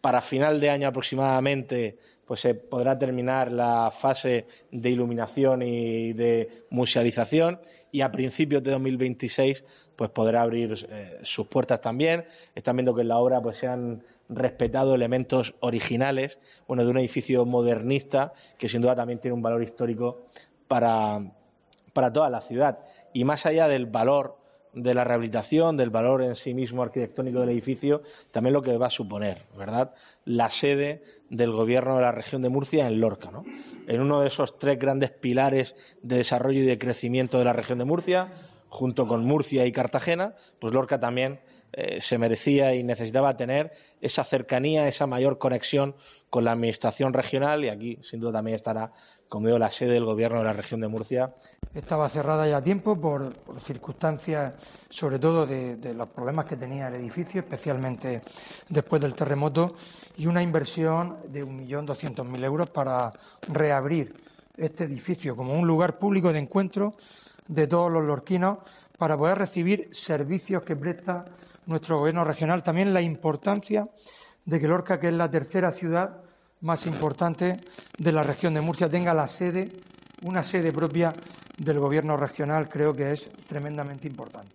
Para final de año aproximadamente pues se podrá terminar la fase de iluminación y de musealización, y a principios de 2026 pues podrá abrir sus puertas también. Están viendo que en la obra pues se han respetado elementos originales, de un edificio modernista que sin duda también tiene un valor histórico para toda la ciudad. Y más allá del valor de la rehabilitación, del valor en sí mismo arquitectónico del edificio, también lo que va a suponer, ¿verdad?, la sede del Gobierno de la región de Murcia en Lorca, ¿no?, en uno de esos tres grandes pilares de desarrollo y de crecimiento de la región de Murcia, junto con Murcia y Cartagena. Pues Lorca también se merecía y necesitaba tener esa cercanía, esa mayor conexión con la administración regional, y aquí sin duda también estará, como digo, la sede del Gobierno de la región de Murcia. Estaba cerrada ya a tiempo por circunstancias, sobre todo de los problemas que tenía el edificio, especialmente después del terremoto, y una inversión de 1.200.000 euros para reabrir este edificio como un lugar público de encuentro de todos los lorquinos para poder recibir servicios que presta nuestro Gobierno regional. También la importancia de que Lorca, que es la tercera ciudad más importante de la región de Murcia, tenga una sede propia del Gobierno regional, creo que es tremendamente importante.